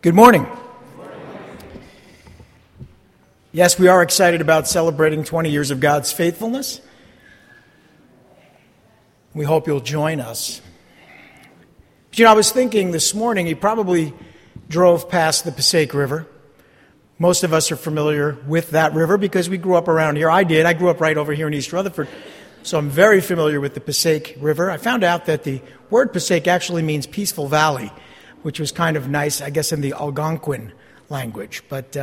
Good morning. Yes, we are excited about celebrating 20 years of God's faithfulness. We hope you'll join us. But, I was thinking this morning, you probably drove past the Passaic River. Most of us are familiar with that river because we grew up around here. I did. I grew up right over here in East Rutherford, so I'm very familiar with the Passaic River. I found out that the word Passaic actually means peaceful valley, which was kind of nice, I guess, in the Algonquin language. But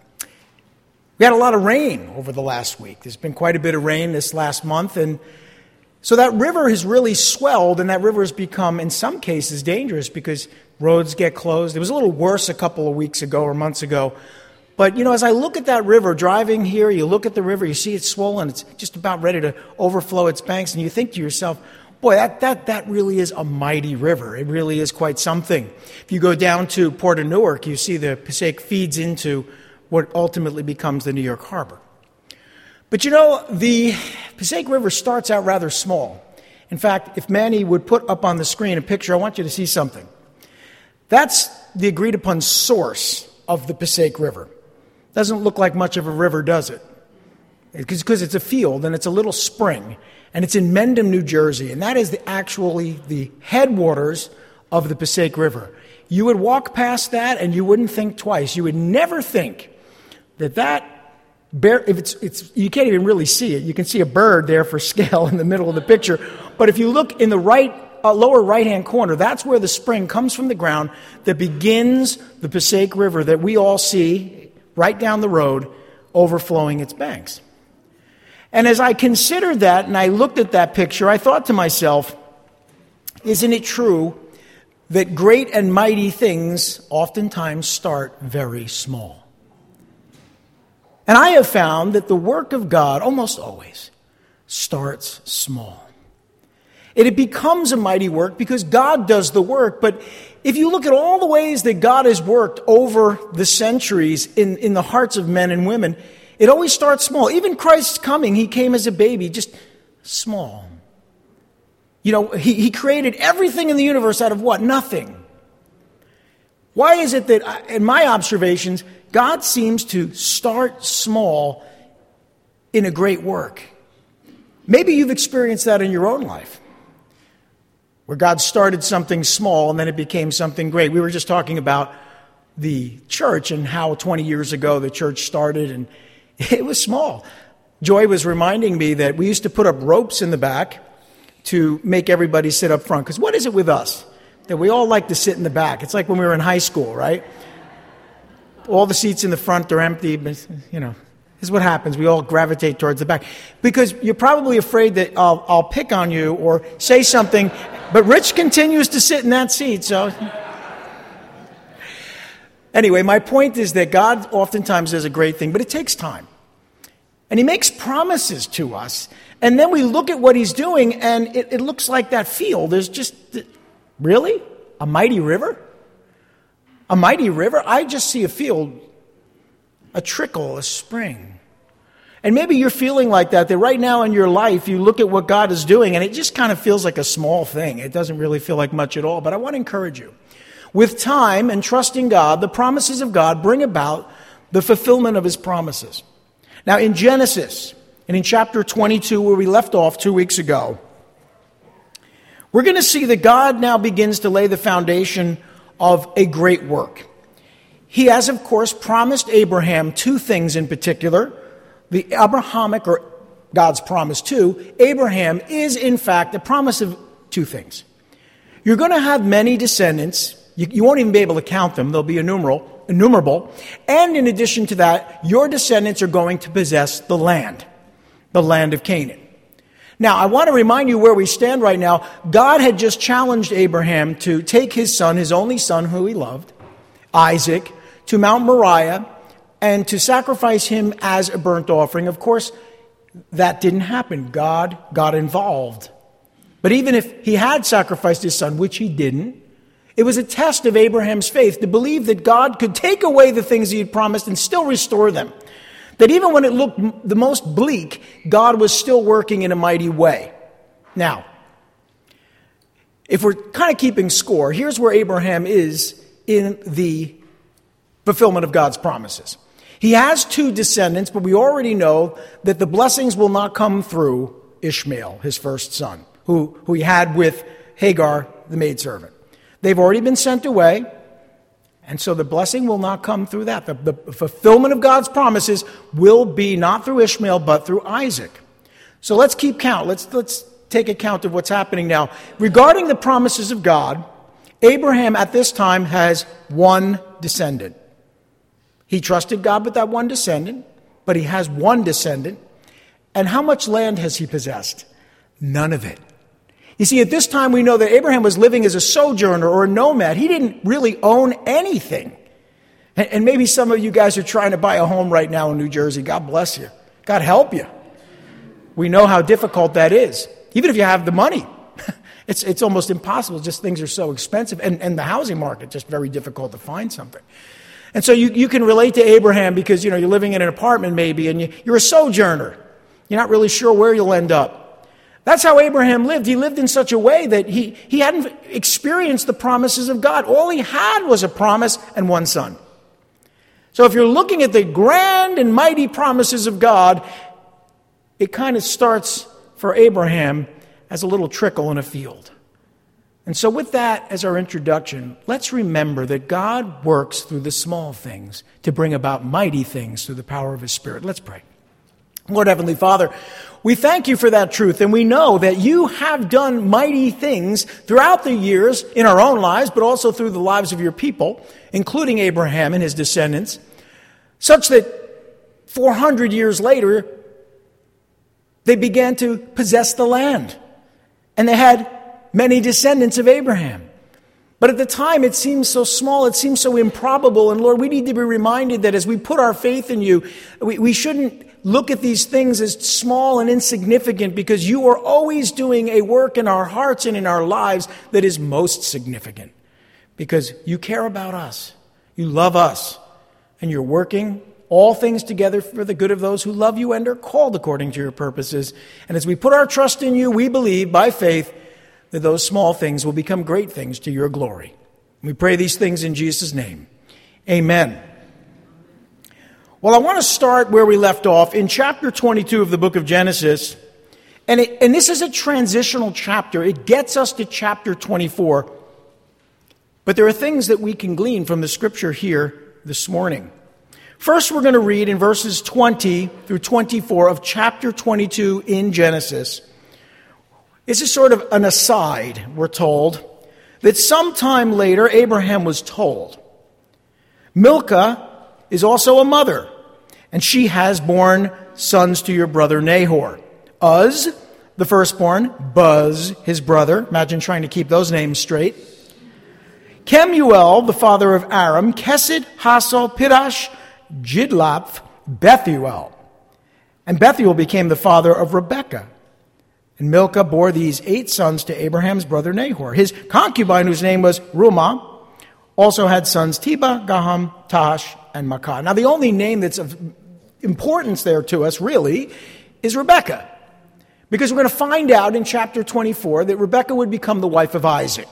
we had a lot of rain over the last week. There's been quite a bit of rain this last month, and so that river has really swelled, and that river has become, in some cases, dangerous because roads get closed. It was a little worse a couple of weeks ago or months ago. But, as I look at that river, driving here, you look at the river, you see it's swollen, it's just about ready to overflow its banks, and you think to yourself, boy, that really is a mighty river. It really is quite something. If you go down to Port of Newark, you see the Passaic feeds into what ultimately becomes the New York Harbor. But the Passaic River starts out rather small. In fact, if Manny would put up on the screen a picture, I want you to see something. That's the agreed upon source of the Passaic River. Doesn't look like much of a river, does it? Because it's a field and it's a little spring. And it's in Mendham, New Jersey, and that is actually the headwaters of the Passaic River. You would walk past that and you wouldn't think twice. You would never think that you can't even really see it. You can see a bird there for scale in the middle of the picture. But if you look in the lower right-hand corner, that's where the spring comes from the ground that begins the Passaic River that we all see right down the road overflowing its banks. And as I considered that and I looked at that picture, I thought to myself, isn't it true that great and mighty things oftentimes start very small? And I have found that the work of God almost always starts small. It becomes a mighty work because God does the work. But if you look at all the ways that God has worked over the centuries in the hearts of men and women, it always starts small. Even Christ's coming, he came as a baby, just small. He created everything in the universe out of what? Nothing. Why is it that, in my observations, God seems to start small in a great work? Maybe you've experienced that in your own life, where God started something small and then it became something great. We were just talking about the church and how 20 years ago the church started, and it was small. Joy was reminding me that we used to put up ropes in the back to make everybody sit up front. Because what is it with us? That we all like to sit in the back. It's like when we were in high school, right? All the seats in the front are empty, but, this is what happens. We all gravitate towards the back. Because you're probably afraid that I'll pick on you or say something, but Rich continues to sit in that seat, so... Anyway, my point is that God oftentimes does a great thing, but it takes time. And he makes promises to us, and then we look at what he's doing, and it looks like that field is just, really? A mighty river? A mighty river? I just see a field, a trickle, a spring. And maybe you're feeling like that right now in your life, you look at what God is doing, and it just kind of feels like a small thing. It doesn't really feel like much at all, but I want to encourage you. With time and trusting God, the promises of God bring about the fulfillment of his promises. Now, in Genesis, and in chapter 22, where we left off 2 weeks ago, we're going to see that God now begins to lay the foundation of a great work. He has, of course, promised Abraham two things in particular. The Abrahamic, or God's promise to Abraham, is, in fact, a promise of two things. You're going to have many descendants. You won't even be able to count them. They'll be innumerable. And in addition to that, your descendants are going to possess the land of Canaan. Now, I want to remind you where we stand right now. God had just challenged Abraham to take his son, his only son who he loved, Isaac, to Mount Moriah and to sacrifice him as a burnt offering. Of course, that didn't happen. God got involved. But even if he had sacrificed his son, which he didn't, it was a test of Abraham's faith to believe that God could take away the things he had promised and still restore them. That even when it looked the most bleak, God was still working in a mighty way. Now, if we're kind of keeping score, here's where Abraham is in the fulfillment of God's promises. He has 2 descendants, but we already know that the blessings will not come through Ishmael, his first son, who he had with Hagar, the maidservant. They've already been sent away, and so the blessing will not come through that. The fulfillment of God's promises will be not through Ishmael, but through Isaac. So let's keep count. Let's take account of what's happening now. Regarding the promises of God, Abraham at this time has 1 descendant. He trusted God with that 1 descendant, but he has 1 descendant. And how much land has he possessed? None of it. You see, at this time we know that Abraham was living as a sojourner or a nomad. He didn't really own anything. And maybe some of you guys are trying to buy a home right now in New Jersey. God bless you. God help you. We know how difficult that is. Even if you have the money, it's almost impossible. Just things are so expensive. And the housing market, just very difficult to find something. And so you can relate to Abraham because, you're living in an apartment maybe, and you're a sojourner. You're not really sure where you'll end up. That's how Abraham lived. He lived in such a way that he hadn't experienced the promises of God. All he had was a promise and 1 son. So if you're looking at the grand and mighty promises of God, it kind of starts for Abraham as a little trickle in a field. And so with that as our introduction, let's remember that God works through the small things to bring about mighty things through the power of His Spirit. Let's pray. Lord Heavenly Father, we thank you for that truth, and we know that you have done mighty things throughout the years in our own lives, but also through the lives of your people, including Abraham and his descendants, such that 400 years later, they began to possess the land, and they had many descendants of Abraham. But at the time, it seems so small, it seems so improbable. And Lord, we need to be reminded that as we put our faith in you, we shouldn't look at these things as small and insignificant, because you are always doing a work in our hearts and in our lives that is most significant. Because you care about us, you love us, and you're working all things together for the good of those who love you and are called according to your purposes. And as we put our trust in you, we believe by faith that those small things will become great things to your glory. We pray these things in Jesus' name. Amen. Well, I want to start where we left off in chapter 22 of the book of Genesis. And this is a transitional chapter. It gets us to chapter 24. But there are things that we can glean from the scripture here this morning. First, we're going to read in verses 20 through 24 of chapter 22 in Genesis. This is sort of an aside, we're told, that sometime later Abraham was told, Milcah is also a mother, and she has borne sons to your brother Nahor. Uz, the firstborn, Buz, his brother. Imagine trying to keep those names straight. Kemuel, the father of Aram, Kesed, Hassel, Pidash, Jidlaph, Bethuel. And Bethuel became the father of Rebekah. And Milcah bore these 8 sons to Abraham's brother Nahor. His concubine, whose name was Reumah, also had sons Tebah, Gaham, Tahash, and Maacah. Now, the only name that's of importance there to us, really, is Rebekah. Because we're going to find out in chapter 24 that Rebekah would become the wife of Isaac.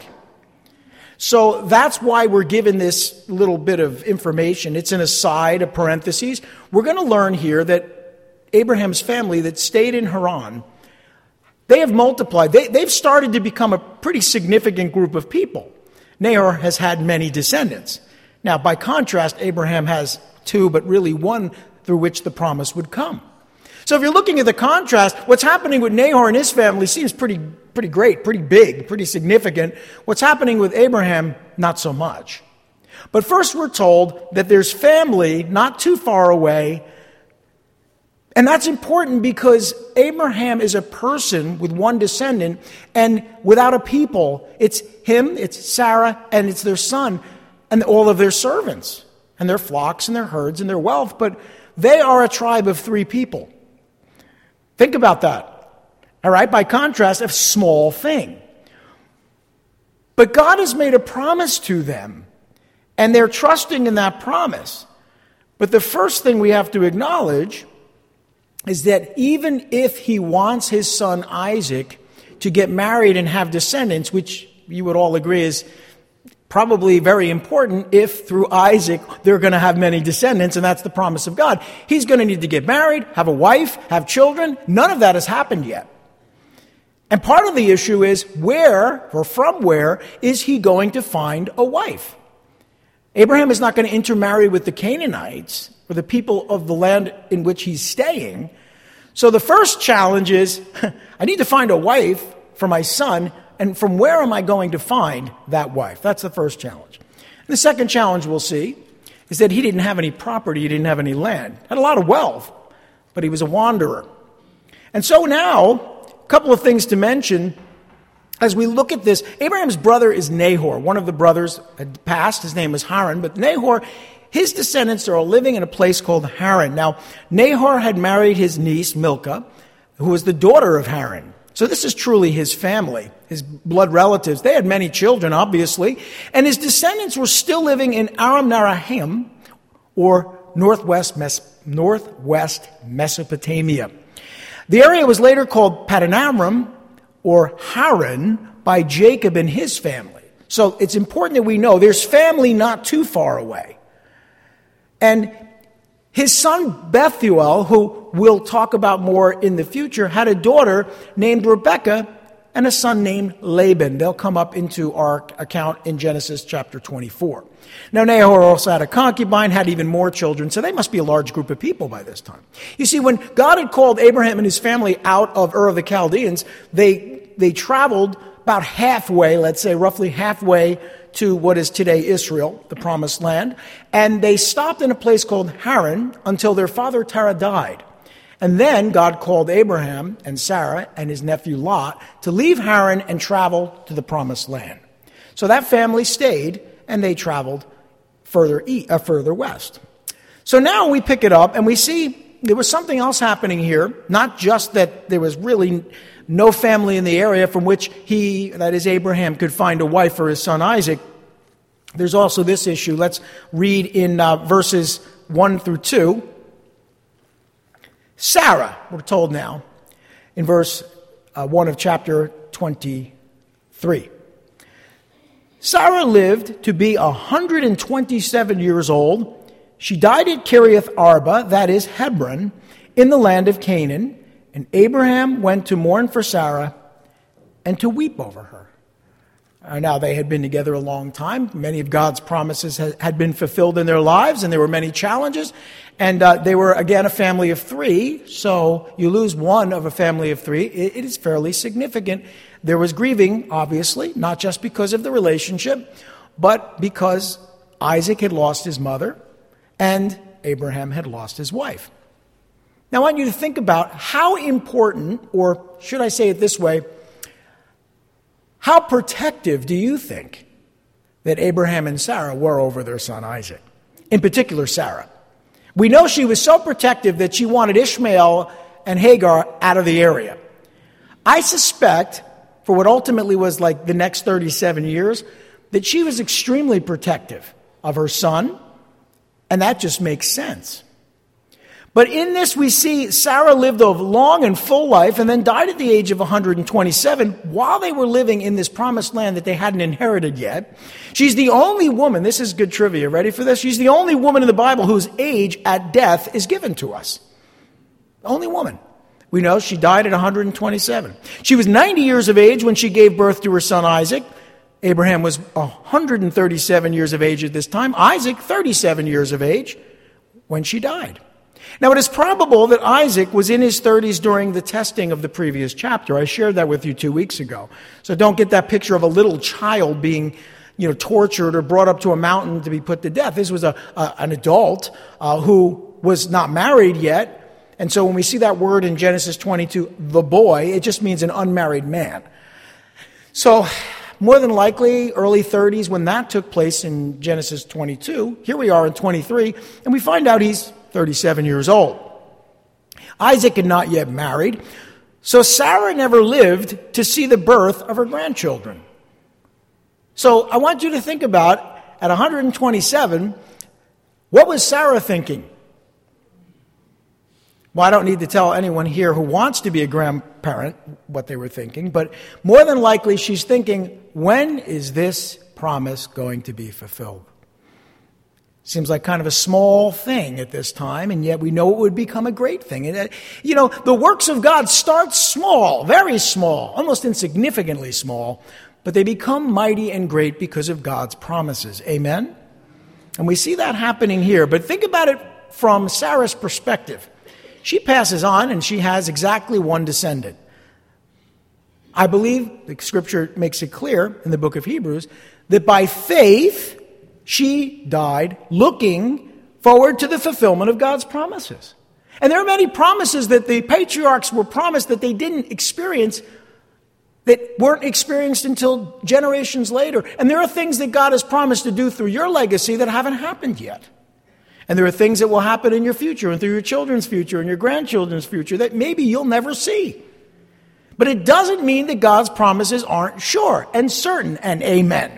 So that's why we're given this little bit of information. It's an aside, a parenthesis. We're going to learn here that Abraham's family that stayed in Haran, they have multiplied. They've started to become a pretty significant group of people. Nahor has had many descendants. Now, by contrast, Abraham has 2, but really 1 through which the promise would come. So if you're looking at the contrast, what's happening with Nahor and his family seems pretty great, pretty big, pretty significant. What's happening with Abraham, not so much. But first we're told that there's family not too far away. And that's important because Abraham is a person with 1 descendant and without a people. It's him, it's Sarah, and it's their son and all of their servants and their flocks and their herds and their wealth. But they are a tribe of 3 people. Think about that. All right, by contrast, a small thing. But God has made a promise to them, and they're trusting in that promise. But the first thing we have to acknowledge is that even if he wants his son Isaac to get married and have descendants, which you would all agree is probably very important if through Isaac they're going to have many descendants, and that's the promise of God. He's going to need to get married, have a wife, have children. None of that has happened yet. And part of the issue is from where is he going to find a wife? Abraham is not going to intermarry with the Canaanites or the people of the land in which he's staying. So the first challenge is, I need to find a wife for my son, and from where am I going to find that wife? That's the first challenge. And the second challenge we'll see is that he didn't have any property, he didn't have any land. Had a lot of wealth, but he was a wanderer. And so now, a couple of things to mention as we look at this. Abraham's brother is Nahor. One of the brothers had passed. His name was Haran. But Nahor, his descendants are all living in a place called Haran. Now, Nahor had married his niece, Milcah, who was the daughter of Haran. So this is truly his family, his blood relatives. They had many children, obviously. And his descendants were still living in Aram Naharaim, or northwest Mesopotamia. The area was later called Padanaram, or Haran, by Jacob and his family. So it's important that we know there's family not too far away. And his son Bethuel, who we'll talk about more in the future, had a daughter named Rebekah and a son named Laban. They'll come up into our account in Genesis chapter 24. Now, Nahor also had a concubine, had even more children, so they must be a large group of people by this time. You see, when God had called Abraham and his family out of Ur of the Chaldeans, they traveled about halfway, let's say roughly halfway to what is today Israel, the promised land, and they stopped in a place called Haran until their father Terah died. And then God called Abraham and Sarah and his nephew Lot to leave Haran and travel to the promised land. So that family stayed, and they traveled further west. So now we pick it up, and we see there was something else happening here, not just that there was really no family in the area from which Abraham, could find a wife for his son Isaac. There's also this issue. Let's read in verses 1 through 2. Sarah, we're told now, in verse 1 of chapter 23. Sarah lived to be 127 years old. She died at Kiriath Arba, that is Hebron, in the land of Canaan. And Abraham went to mourn for Sarah and to weep over her. Now, they had been together a long time. Many of God's promises had been fulfilled in their lives, and there were many challenges. And they were, again, a family of three. So you lose one of a family of three. It is fairly significant. There was grieving, obviously, not just because of the relationship, but because Isaac had lost his mother and Abraham had lost his wife. Now, I want you to think about how important, or should I say it this way, how protective do you think that Abraham and Sarah were over their son Isaac? In particular, Sarah. We know she was so protective that she wanted Ishmael and Hagar out of the area. I suspect, for what ultimately was like the next 37 years, that she was extremely protective of her son, and that just makes sense. But in this we see Sarah lived a long and full life and then died at the age of 127 while they were living in this promised land that they hadn't inherited yet. She's the only woman, this is good trivia, ready for this? She's the only woman in the Bible whose age at death is given to us. The only woman. We know she died at 127. She was 90 years of age when she gave birth to her son Isaac. Abraham was 137 years of age at this time. Isaac, 37 years of age when she died. Now, it is probable that Isaac was in his 30s during the testing of the previous chapter. I shared that with you 2 weeks ago. So don't get that picture of a little child being, tortured or brought up to a mountain to be put to death. This was an adult who was not married yet. And so when we see that word in Genesis 22, the boy, it just means an unmarried man. So more than likely, early 30s when that took place in Genesis 22. Here we are in 23, and we find out he's 37 years old. Isaac had not yet married, so Sarah never lived to see the birth of her grandchildren. So I want you to think about, at 127, what was Sarah thinking? Well, I don't need to tell anyone here who wants to be a grandparent apparent what they were thinking, but more than likely she's thinking, when is this promise going to be fulfilled? Seems like kind of a small thing at this time, and yet we know it would become a great thing. And, the works of God start small, very small, almost insignificantly small, but they become mighty and great because of God's promises. Amen? And we see that happening here. But think about it from Sarah's perspective. She passes on, and she has exactly one descendant. I believe the Scripture makes it clear in the book of Hebrews that by faith she died looking forward to the fulfillment of God's promises. And there are many promises that the patriarchs were promised that they didn't experience, that weren't experienced until generations later. And there are things that God has promised to do through your legacy that haven't happened yet. And there are things that will happen in your future and through your children's future and your grandchildren's future that maybe you'll never see. But it doesn't mean that God's promises aren't sure and certain and amen.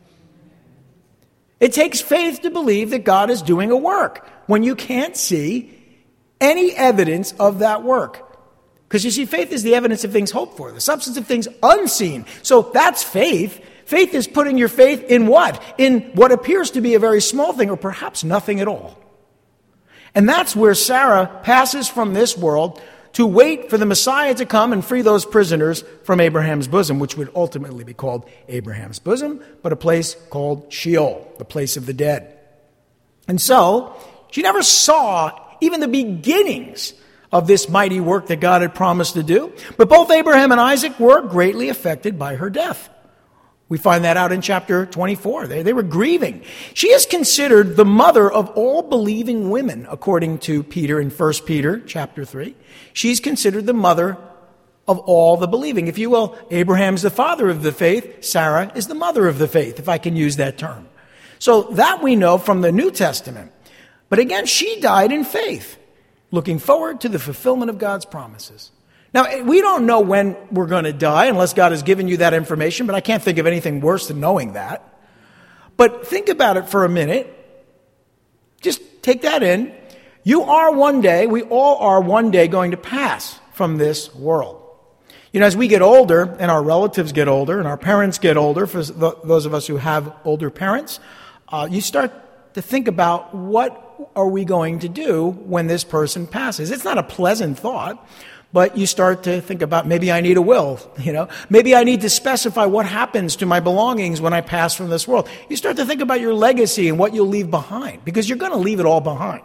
It takes faith to believe that God is doing a work when you can't see any evidence of that work. Because you see, faith is the evidence of things hoped for, the substance of things unseen. So that's faith. Faith is putting your faith in what? In what appears to be a very small thing or perhaps nothing at all. And that's where Sarah passes from this world to wait for the Messiah to come and free those prisoners from Abraham's bosom, which would ultimately be called Abraham's bosom, but a place called Sheol, the place of the dead. And so, she never saw even the beginnings of this mighty work that God had promised to do. But both Abraham and Isaac were greatly affected by her death. We find that out in chapter 24. They were grieving. She is considered the mother of all believing women, according to Peter in 1 Peter chapter 3. She's considered the mother of all the believing. If you will, Abraham's the father of the faith. Sarah is the mother of the faith, if I can use that term. So that we know from the New Testament. But again, she died in faith, looking forward to the fulfillment of God's promises. Now, we don't know when we're going to die unless God has given you that information, but I can't think of anything worse than knowing that. But think about it for a minute. Just take that in. You are one day, we all are one day going to pass from this world. As we get older and our relatives get older and our parents get older, for those of us who have older parents, you start to think about what are we going to do when this person passes. It's not a pleasant thought. But you start to think about, maybe I need a will, Maybe I need to specify what happens to my belongings when I pass from this world. You start to think about your legacy and what you'll leave behind, because you're going to leave it all behind.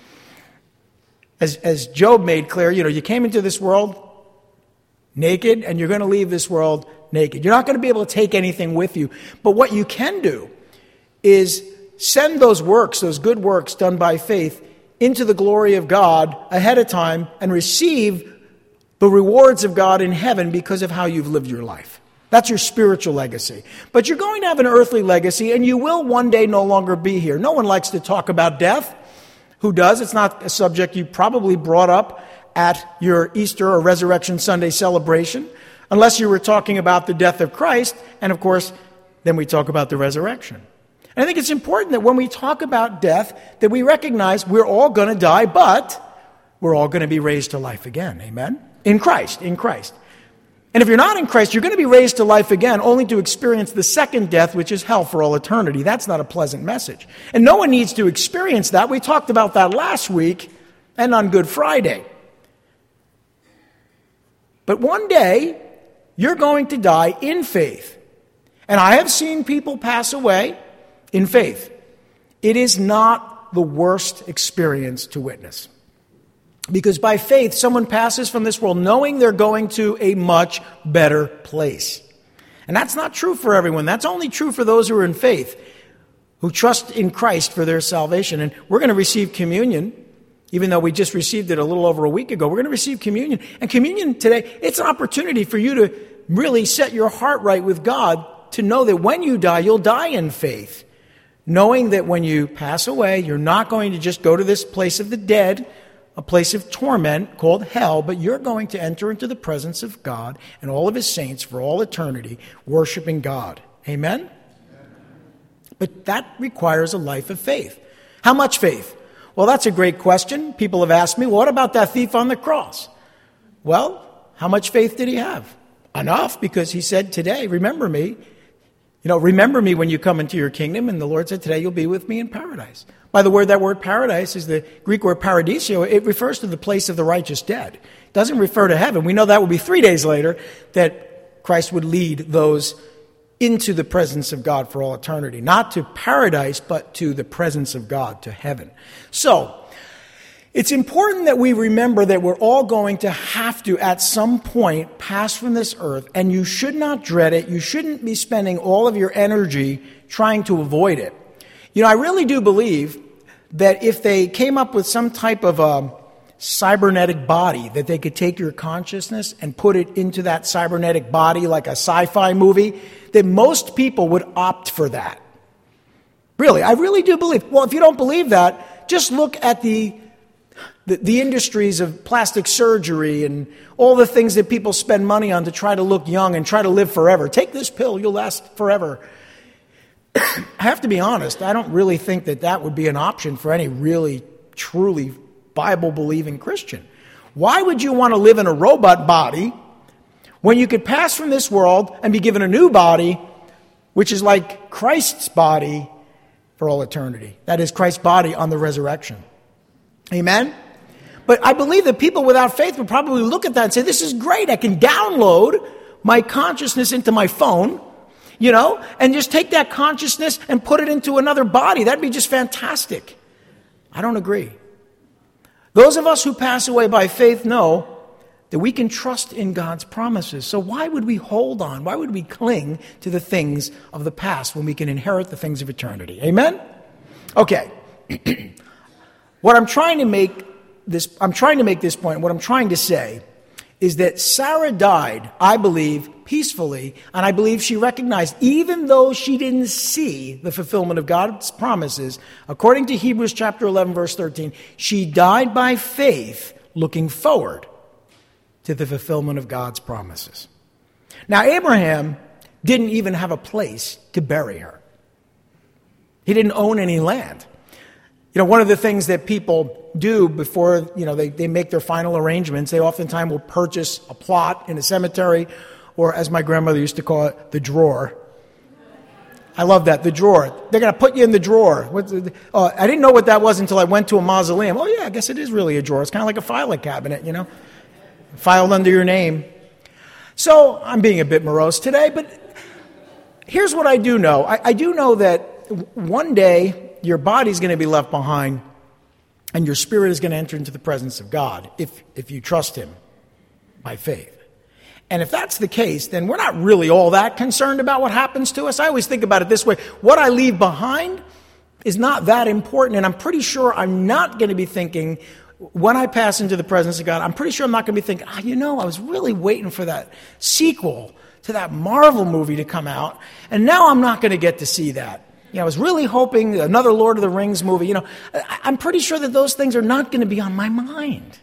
As Job made clear, you came into this world naked, and you're going to leave this world naked. You're not going to be able to take anything with you. But what you can do is send those works, those good works done by faith, into the glory of God ahead of time and receive the rewards of God in heaven because of how you've lived your life. That's your spiritual legacy. But you're going to have an earthly legacy, and you will one day no longer be here. No one likes to talk about death. Who does? It's not a subject you probably brought up at your Easter or Resurrection Sunday celebration, unless you were talking about the death of Christ, and of course, then we talk about the resurrection. And I think it's important that when we talk about death, that we recognize we're all going to die, but we're all going to be raised to life again. Amen? In Christ. And if you're not in Christ, you're going to be raised to life again, only to experience the second death, which is hell for all eternity. That's not a pleasant message. And no one needs to experience that. We talked about that last week and on Good Friday. But one day, you're going to die in faith. And I have seen people pass away in faith. It is not the worst experience to witness. Because by faith, someone passes from this world knowing they're going to a much better place. And that's not true for everyone. That's only true for those who are in faith, who trust in Christ for their salvation. And we're going to receive communion, even though we just received it a little over a week ago. We're going to receive communion. And communion today, it's an opportunity for you to really set your heart right with God, to know that when you die, you'll die in faith. Knowing that when you pass away, you're not going to just go to this place of the dead, a place of torment called hell, but you're going to enter into the presence of God and all of his saints for all eternity, worshiping God. Amen? But that requires a life of faith. How much faith? Well, that's a great question. People have asked me, what about that thief on the cross? Well, How much faith did he have? Enough, because he said, today, remember me. Remember me when you come into your kingdom. And the Lord said, today you'll be with me in paradise. By the word, that word paradise is the Greek word paradisio. It refers to the place of the righteous dead. It doesn't refer to heaven. We know that would be 3 days later that Christ would lead those into the presence of God for all eternity. Not to paradise, but to the presence of God, to heaven. So, it's important that we remember that we're all going to have to, at some point, pass from this earth, and you should not dread it. You shouldn't be spending all of your energy trying to avoid it. I really do believe that if they came up with some type of a cybernetic body, that they could take your consciousness and put it into that cybernetic body like a sci-fi movie, that most people would opt for that. Really, I really do believe. Well, if you don't believe that, just look at the industries of plastic surgery and all the things that people spend money on to try to look young and try to live forever. Take this pill, you'll last forever. I have to be honest, I don't really think that would be an option for any really, truly Bible-believing Christian. Why would you want to live in a robot body when you could pass from this world and be given a new body, which is like Christ's body for all eternity? That is Christ's body on the resurrection. Amen? But I believe that people without faith would probably look at that and say, this is great. I can download my consciousness into my phone, and just take that consciousness and put it into another body. That'd be just fantastic. I don't agree. Those of us who pass away by faith know that we can trust in God's promises. So why would we hold on? Why would we cling to the things of the past when we can inherit the things of eternity? Amen? Okay. What I'm trying to make this point, what I'm trying to say is that Sarah died, I believe, peacefully, and I believe she recognized, even though she didn't see the fulfillment of God's promises, according to Hebrews chapter 11, verse 13, she died by faith, looking forward to the fulfillment of God's promises. Now, Abraham didn't even have a place to bury her. He didn't own any land. One of the things that people do before, they make their final arrangements, they oftentimes will purchase a plot in a cemetery, or as my grandmother used to call it, the drawer. I love that, the drawer. They're going to put you in the drawer. I didn't know what that was until I went to a mausoleum. Oh, yeah, I guess it is really a drawer. It's kind of like a filing cabinet, filed under your name. So I'm being a bit morose today, but here's what I do know. I do know that one day your body's going to be left behind and your spirit is going to enter into the presence of God if you trust Him by faith. And if that's the case, then we're not really all that concerned about what happens to us. I always think about it this way. What I leave behind is not that important, and I'm pretty sure I'm not going to be thinking, when I pass into the presence of God, I'm pretty sure I'm not going to be thinking, I was really waiting for that sequel to that Marvel movie to come out, and now I'm not going to get to see that. I was really hoping another Lord of the Rings movie. I'm pretty sure that those things are not going to be on my mind.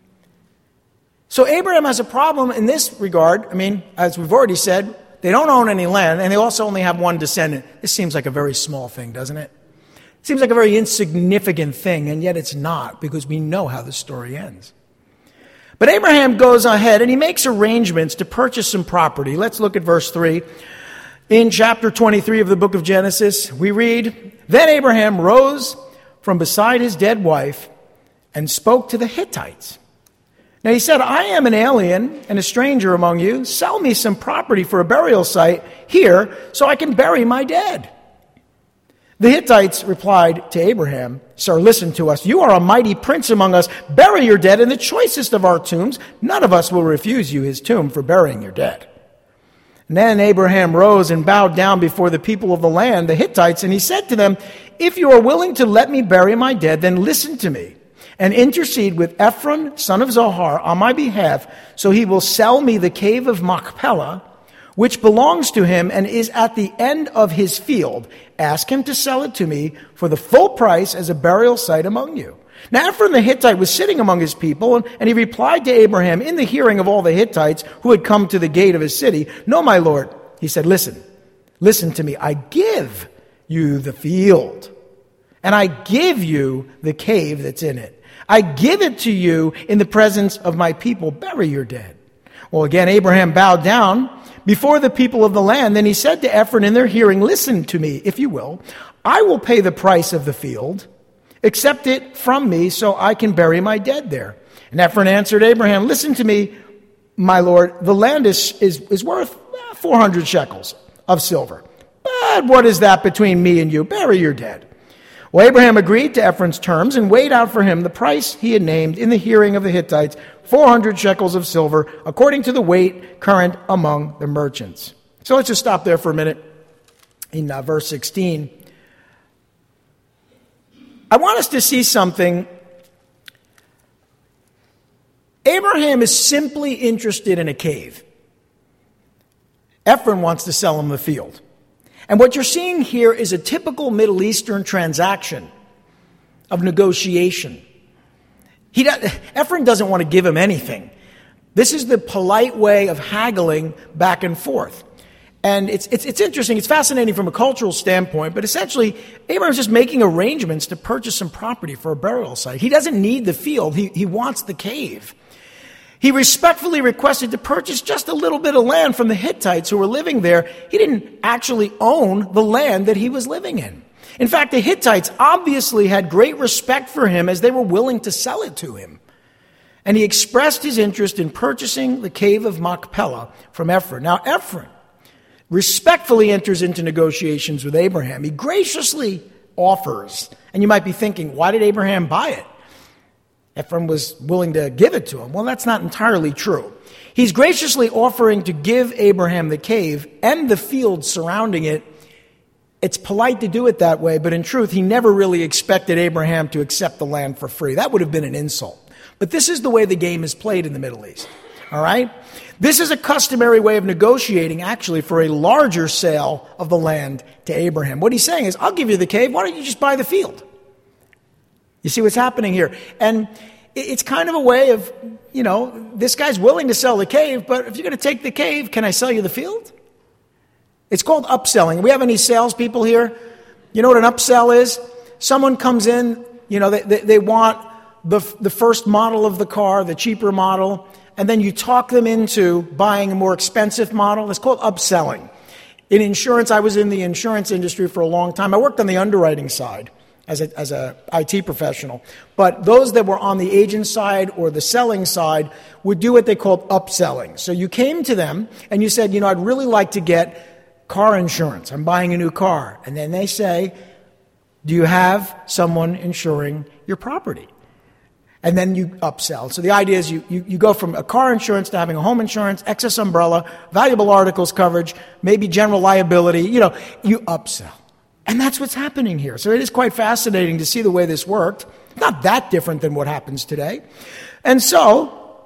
So Abraham has a problem in this regard. As we've already said, they don't own any land, and they also only have one descendant. This seems like a very small thing, doesn't it? It seems like a very insignificant thing, and yet it's not, because we know how the story ends. But Abraham goes ahead, and he makes arrangements to purchase some property. Let's look at verse 3. In chapter 23 of the book of Genesis, we read, Then Abraham rose from beside his dead wife and spoke to the Hittites. Now he said, I am an alien and a stranger among you. Sell me some property for a burial site here so I can bury my dead. The Hittites replied to Abraham, Sir, listen to us. You are a mighty prince among us. Bury your dead in the choicest of our tombs. None of us will refuse you his tomb for burying your dead. And then Abraham rose and bowed down before the people of the land, the Hittites, and he said to them, If you are willing to let me bury my dead, then listen to me and intercede with Ephron, son of Zohar, on my behalf, so he will sell me the cave of Machpelah, which belongs to him and is at the end of his field. Ask him to sell it to me for the full price as a burial site among you. Now Ephron the Hittite was sitting among his people, and he replied to Abraham in the hearing of all the Hittites who had come to the gate of his city, No, my lord. He said, Listen to me. I give you the field, and I give you the cave that's in it. I give it to you in the presence of my people. Bury your dead. Well, again, Abraham bowed down before the people of the land. Then he said to Ephron in their hearing, listen to me, if you will. I will pay the price of the field. Accept it from me so I can bury my dead there. And Ephron answered Abraham, listen to me, my lord. The land is worth 400 shekels of silver. But what is that between me and you? Bury your dead. Well, Abraham agreed to Ephron's terms and weighed out for him the price he had named in the hearing of the Hittites, 400 shekels of silver, according to the weight current among the merchants. So let's just stop there for a minute in verse 16. I want us to see something. Abraham is simply interested in a cave. Ephron wants to sell him the field. And what you're seeing here is a typical Middle Eastern transaction of negotiation. Ephron doesn't want to give him anything. This is the polite way of haggling back and forth. And it's interesting. It's fascinating from a cultural standpoint, but essentially, Abraham's just making arrangements to purchase some property for a burial site. He doesn't need the field. He wants the cave. He respectfully requested to purchase just a little bit of land from the Hittites who were living there. He didn't actually own the land that he was living in. In fact, the Hittites obviously had great respect for him as they were willing to sell it to him. And he expressed his interest in purchasing the cave of Machpelah from Ephron. Now, Ephron respectfully enters into negotiations with Abraham. He graciously offers. And you might be thinking, why did Abraham buy it? Ephron was willing to give it to him. Well, that's not entirely true. He's graciously offering to give Abraham the cave and the field surrounding it. It's polite to do it that way, but in truth, he never really expected Abraham to accept the land for free. That would have been an insult. But this is the way the game is played in the Middle East. All right? This is a customary way of negotiating, actually, for a larger sale of the land to Abraham. What he's saying is, I'll give you the cave. Why don't you just buy the field? You see what's happening here? And it's kind of a way of, this guy's willing to sell the cave, but if you're going to take the cave, can I sell you the field? It's called upselling. We have any salespeople here? You know what an upsell is? Someone comes in, they want the first model of the car, the cheaper model, and then you talk them into buying a more expensive model. It's called upselling. In insurance, I was in the insurance industry for a long time. I worked on the underwriting side as a IT professional. But those that were on the agent side or the selling side would do what they called upselling. So you came to them and you said, I'd really like to get car insurance. I'm buying a new car. And then they say, do you have someone insuring your property? And then you upsell. So the idea is you go from a car insurance to having a home insurance, excess umbrella, valuable articles coverage, maybe general liability. You upsell. And that's what's happening here. So it is quite fascinating to see the way this worked. Not that different than what happens today. And so,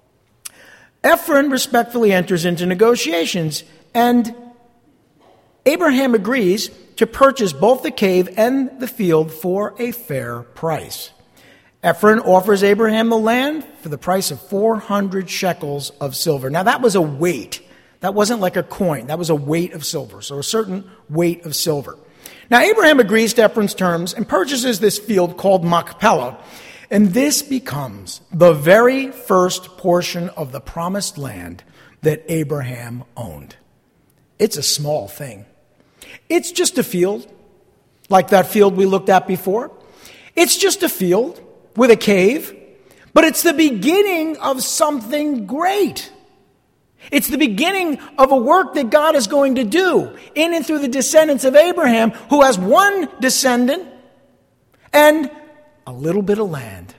Ephron respectfully enters into negotiations. And Abraham agrees to purchase both the cave and the field for a fair price. Ephron offers Abraham the land for the price of 400 shekels of silver. Now, that was a weight. That wasn't like a coin. That was a weight of silver. So a certain weight of silver. Now, Abraham agrees to Ephron's terms and purchases this field called Machpelah, and this becomes the very first portion of the promised land that Abraham owned. It's a small thing. It's just a field, like that field we looked at before. It's just a field with a cave, but it's the beginning of something great. It's the beginning of a work that God is going to do in and through the descendants of Abraham, who has one descendant and a little bit of land.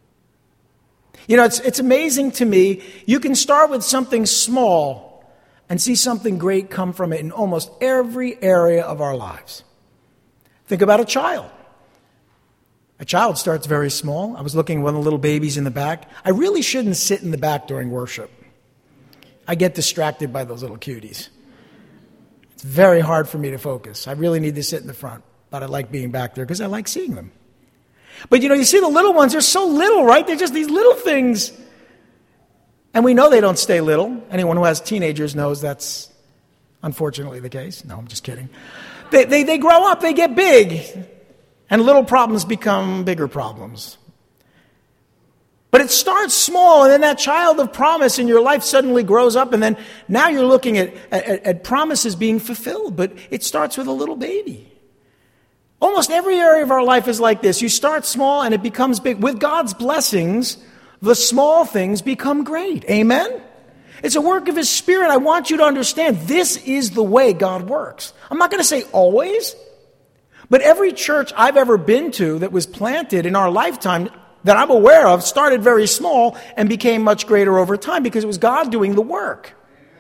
It's amazing to me. You can start with something small and see something great come from it in almost every area of our lives. Think about a child. A child starts very small. I was looking at one of the little babies in the back. I really shouldn't sit in the back during worship. I get distracted by those little cuties. It's very hard for me to focus. I really need to sit in the front, but I like being back there because I like seeing them. But you see the little ones, they're so little, right? They're just these little things. And we know they don't stay little. Anyone who has teenagers knows that's unfortunately the case. No, I'm just kidding. They grow up, they get big, and little problems become bigger problems. But it starts small, and then that child of promise in your life suddenly grows up, and then now you're looking at promises being fulfilled. But it starts with a little baby. Almost every area of our life is like this. You start small, and it becomes big. With God's blessings, the small things become great. Amen? It's a work of His Spirit. I want you to understand this is the way God works. I'm not going to say always, but every church I've ever been to that was planted in our lifetime that I'm aware of started very small and became much greater over time because it was God doing the work.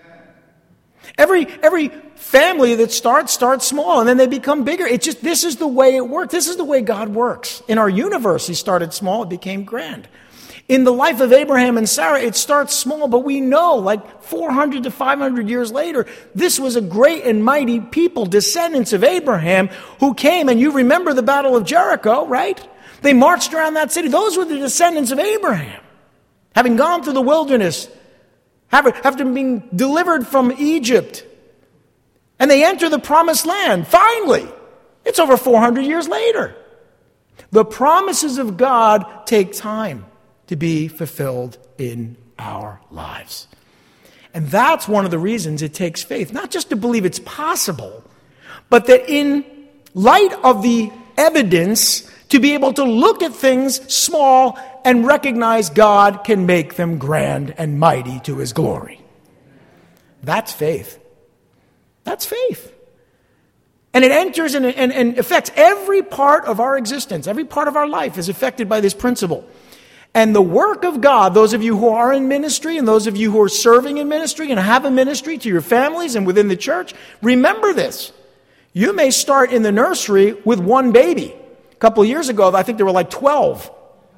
Every family that starts small and then they become bigger. This is the way it works. This is the way God works. In our universe, He started small, it became grand. In the life of Abraham and Sarah, it starts small, but we know, like 400 to 500 years later, this was a great and mighty people, descendants of Abraham, who came, and you remember the Battle of Jericho, right? They marched around that city. Those were the descendants of Abraham, having gone through the wilderness, after being delivered from Egypt. And they enter the promised land, finally. It's over 400 years later. The promises of God take time to be fulfilled in our lives. And that's one of the reasons it takes faith, not just to believe it's possible, but that in light of the evidence, to be able to look at things small and recognize God can make them grand and mighty to His glory. That's faith. That's faith. And it enters and affects every part of our existence. Every part of our life is affected by this principle. And the work of God, those of you who are in ministry and those of you who are serving in ministry and have a ministry to your families and within the church, remember this. You may start in the nursery with one baby. A couple of years ago, I think there were like 12.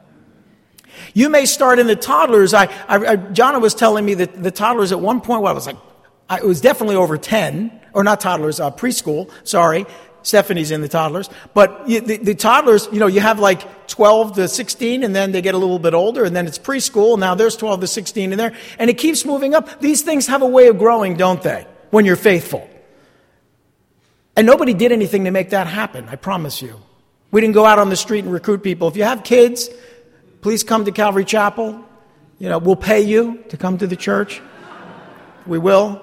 You may start in the toddlers. Jonna was telling me that the toddlers at one point, it was definitely over 10, or not toddlers, preschool, sorry. Stephanie's in the toddlers. But the toddlers, you have like 12 to 16, and then they get a little bit older, and then it's preschool, and now there's 12 to 16 in there, and it keeps moving up. These things have a way of growing, don't they, when you're faithful? And nobody did anything to make that happen, I promise you. We didn't go out on the street and recruit people. If you have kids, please come to Calvary Chapel. We'll pay you to come to the church. We will.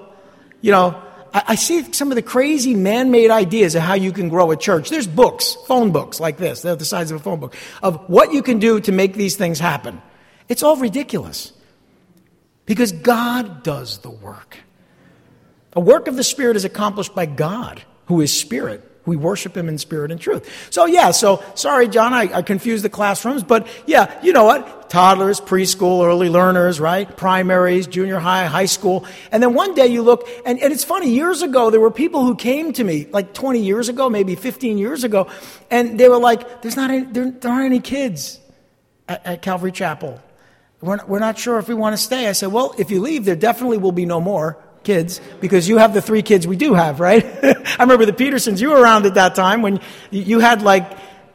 I see some of the crazy man-made ideas of how you can grow a church. There's books, phone books like this. They're the size of a phone book, of what you can do to make these things happen. It's all ridiculous. Because God does the work. A work of the Spirit is accomplished by God, who is Spirit. We worship Him in spirit and truth. So sorry, John, I confused the classrooms, but yeah, you know what? Toddlers, preschool, early learners, right? Primaries, junior high, high school. And then one day you look, and it's funny, years ago, there were people who came to me, like 20 years ago, maybe 15 years ago, and they were like, there aren't any kids at Calvary Chapel. We're not sure if we want to stay. I said, well, if you leave, there definitely will be no more kids, because you have the 3 kids we do have, right? I remember the Petersons, you were around at that time when you had like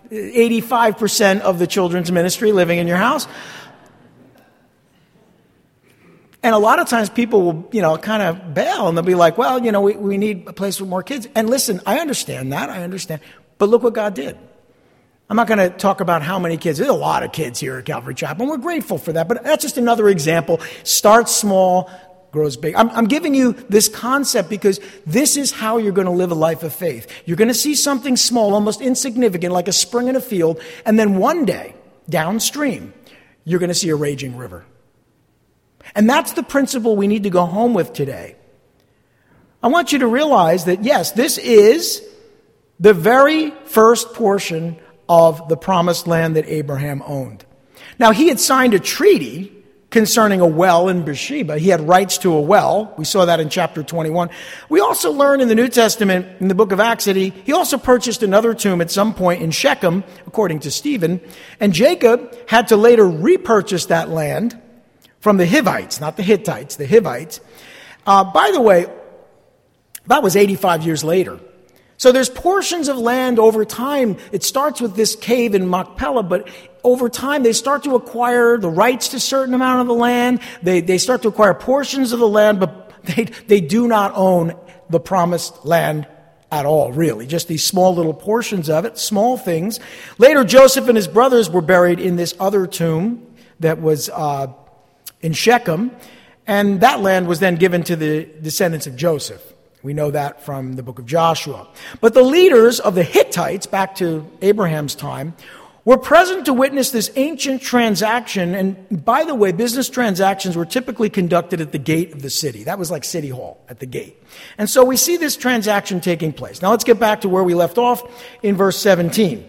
85% of the children's ministry living in your house. And a lot of times people will, kind of bail, and they'll be like, well, we need a place with more kids. And listen, I understand that, but look what God did. I'm not going to talk about how many kids. There's a lot of kids here at Calvary Chapel, and we're grateful for that, but that's just another example. Start small, grows big. I'm giving you this concept because this is how you're going to live a life of faith. You're going to see something small, almost insignificant, like a spring in a field, and then one day, downstream, you're going to see a raging river. And that's the principle we need to go home with today. I want you to realize that, yes, this is the very first portion of the promised land that Abraham owned. Now, he had signed a treaty concerning a well in Beersheba. He had rights to a well. We saw that in chapter 21. We also learn in the New Testament, in the book of Acts, that he also purchased another tomb at some point in Shechem, according to Stephen. And Jacob had to later repurchase that land from the Hivites, not the Hittites, the Hivites. By the way, that was 85 years later. So there's portions of land over time. It starts with this cave in Machpelah, but over time they start to acquire the rights to a certain amount of the land. They start to acquire portions of the land, but they do not own the promised land at all, really. Just these small little portions of it, small things. Later, Joseph and his brothers were buried in this other tomb that was in Shechem, and that land was then given to the descendants of Joseph. We know that from the book of Joshua. But the leaders of the Hittites, back to Abraham's time, were present to witness this ancient transaction. And by the way, business transactions were typically conducted at the gate of the city. That was like City Hall at the gate. And so we see this transaction taking place. Now let's get back to where we left off in verse 17.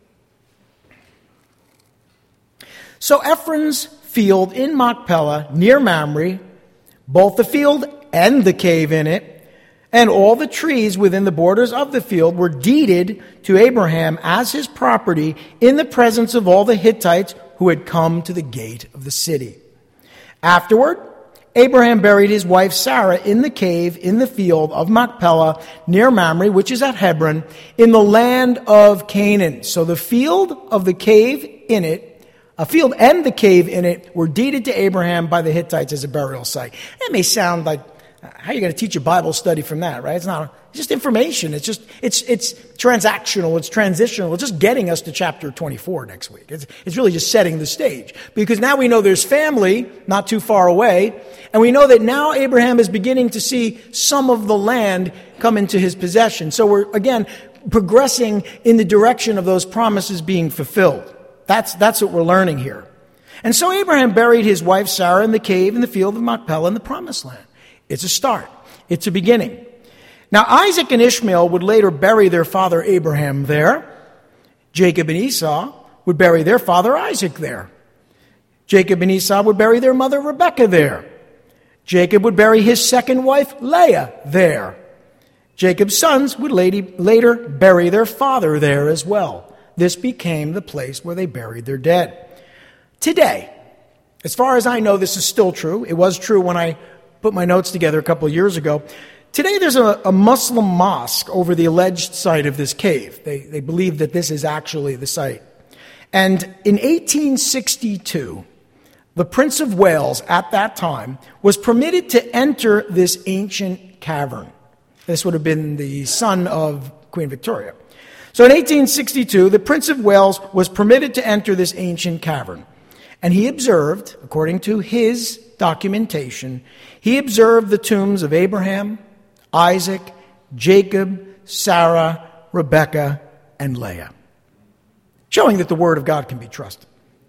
So Ephron's field in Machpelah near Mamre, both the field and the cave in it, and all the trees within the borders of the field were deeded to Abraham as his property in the presence of all the Hittites who had come to the gate of the city. Afterward, Abraham buried his wife Sarah in the cave in the field of Machpelah near Mamre, which is at Hebron, in the land of Canaan. So the field of the cave in it, a field and the cave in it, were deeded to Abraham by the Hittites as a burial site. It may sound like, how are you going to teach a Bible study from that, right? It's just information. It's transactional. It's transitional. It's just getting us to chapter 24 next week. It's really just setting the stage. Because now we know there's family not too far away. And we know that now Abraham is beginning to see some of the land come into his possession. So we're, again, progressing in the direction of those promises being fulfilled. That's what we're learning here. And so Abraham buried his wife Sarah in the cave in the field of Machpelah in the promised land. It's a start. It's a beginning. Now, Isaac and Ishmael would later bury their father Abraham there. Jacob and Esau would bury their father Isaac there. Jacob and Esau would bury their mother Rebekah there. Jacob would bury his second wife Leah there. Jacob's sons would later bury their father there as well. This became the place where they buried their dead. Today, as far as I know, this is still true. It was true when I put my notes together a couple of years ago. Today there's a Muslim mosque over the alleged site of this cave. They believe that this is actually the site. And in 1862, the Prince of Wales at that time was permitted to enter this ancient cavern. This would have been the son of Queen Victoria. So in 1862, the Prince of Wales was permitted to enter this ancient cavern. And he observed, according to his documentation, he observed the tombs of Abraham, Isaac, Jacob, Sarah, Rebekah, and Leah, showing that the Word of God can be trusted.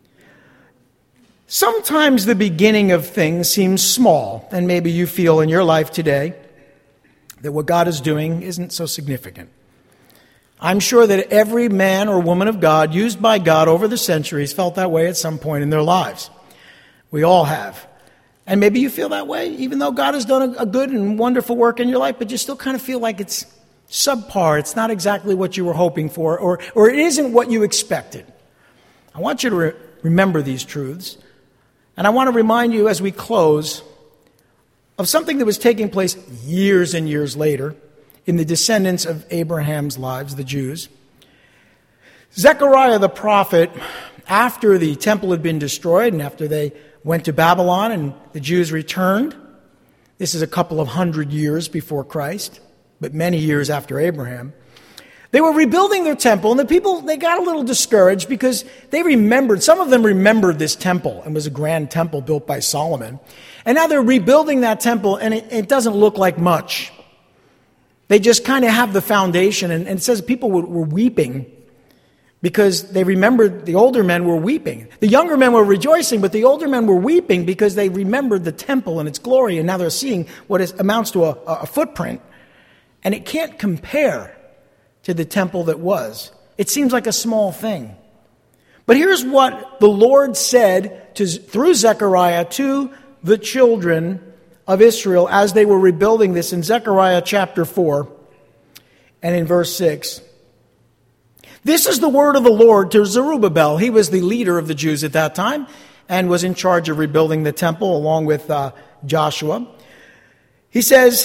Sometimes the beginning of things seems small, and maybe you feel in your life today that what God is doing isn't so significant. I'm sure that every man or woman of God used by God over the centuries felt that way at some point in their lives. We all have. And maybe you feel that way, even though God has done a good and wonderful work in your life, but you still kind of feel like it's subpar. It's not exactly what you were hoping for, or it isn't what you expected. I want you to remember these truths. And I want to remind you as we close of something that was taking place years and years later in the descendants of Abraham's lives, the Jews. Zechariah the prophet, after the temple had been destroyed and after they went to Babylon and the Jews returned. This is a couple of hundred years before Christ, but many years after Abraham. They were rebuilding their temple, and the people, they got a little discouraged because they remembered, some of them remembered this temple. It was a grand temple built by Solomon. And now they're rebuilding that temple, and it doesn't look like much. They just kind of have the foundation, and it says people were weeping because they remembered the older men were weeping. The younger men were rejoicing, but the older men were weeping because they remembered the temple and its glory, and now they're seeing what amounts to a footprint. And it can't compare to the temple that was. It seems like a small thing. But here's what the Lord said through Zechariah to the children of Israel as they were rebuilding this in Zechariah chapter 4 and in verse 6. This is the word of the Lord to Zerubbabel. He was the leader of the Jews at that time and was in charge of rebuilding the temple along with Joshua. He says,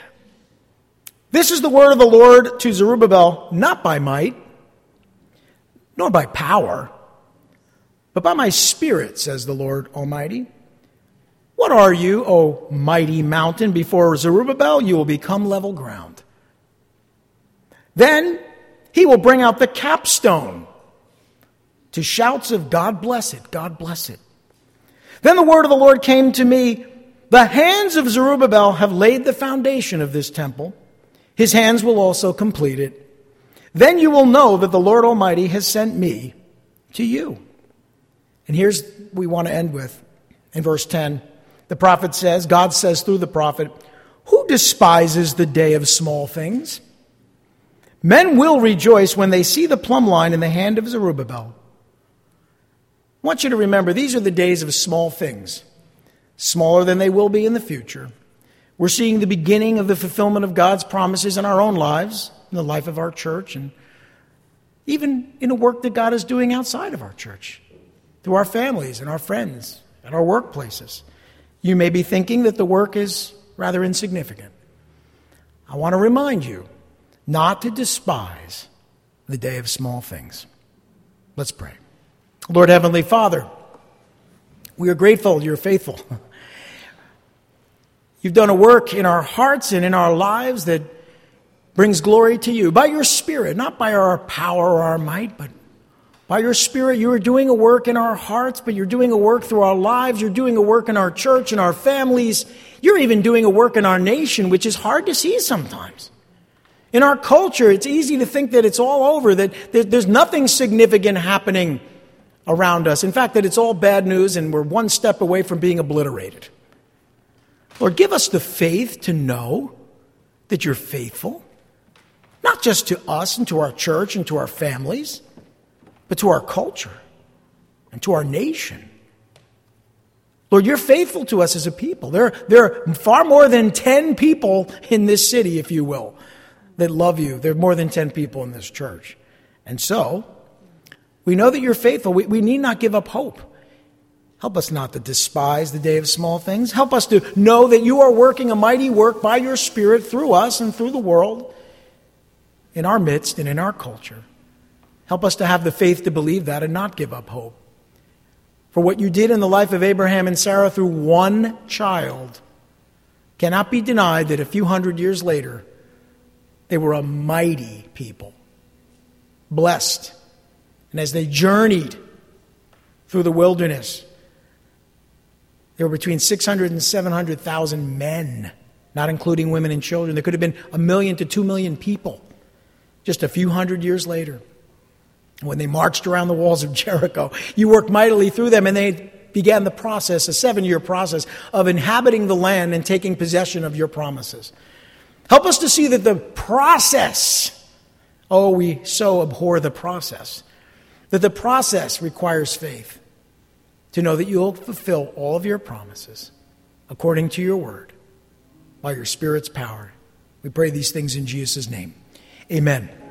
this is the word of the Lord to Zerubbabel, not by might, nor by power, but by my Spirit, says the Lord Almighty. What are you, O mighty mountain? Before Zerubbabel, you will become level ground. Then he will bring out the capstone to shouts of God bless it, God bless it. Then the word of the Lord came to me, the hands of Zerubbabel have laid the foundation of this temple. His hands will also complete it. Then you will know that the Lord Almighty has sent me to you. And here's what we want to end with. In verse 10, the prophet says, God says through the prophet, who despises the day of small things? Men will rejoice when they see the plumb line in the hand of Zerubbabel. I want you to remember, these are the days of small things, smaller than they will be in the future. We're seeing the beginning of the fulfillment of God's promises in our own lives, in the life of our church, and even in the work that God is doing outside of our church, through our families and our friends and our workplaces. You may be thinking that the work is rather insignificant. I want to remind you not to despise the day of small things. Let's pray. Lord Heavenly Father, we are grateful you're faithful. You've done a work in our hearts and in our lives that brings glory to you by your Spirit, not by our power or our might, but by your Spirit. You are doing a work in our hearts, but you're doing a work through our lives. You're doing a work in our church and our families. You're even doing a work in our nation, which is hard to see sometimes. In our culture, it's easy to think that it's all over, that there's nothing significant happening around us. In fact, that it's all bad news and we're one step away from being obliterated. Lord, give us the faith to know that you're faithful, not just to us and to our church and to our families, but to our culture and to our nation. Lord, you're faithful to us as a people. There are far more than 10 people in this city, if you will, that love you. There are more than 10 people in this church. And so, we know that you're faithful. We need not give up hope. Help us not to despise the day of small things. Help us to know that you are working a mighty work by your Spirit through us and through the world, in our midst and in our culture. Help us to have the faith to believe that and not give up hope. For what you did in the life of Abraham and Sarah through one child cannot be denied that a few hundred years later, they were a mighty people, blessed. And as they journeyed through the wilderness, there were between 600 and 700,000 men, not including women and children. There could have been 1 million to 2 million people just a few hundred years later. When they marched around the walls of Jericho, you worked mightily through them, and they began the process, a 7-year process of inhabiting the land and taking possession of your promises. Help us to see that the process, we so abhor the process, that the process requires faith to know that you'll fulfill all of your promises according to your word by your Spirit's power. We pray these things in Jesus' name. Amen.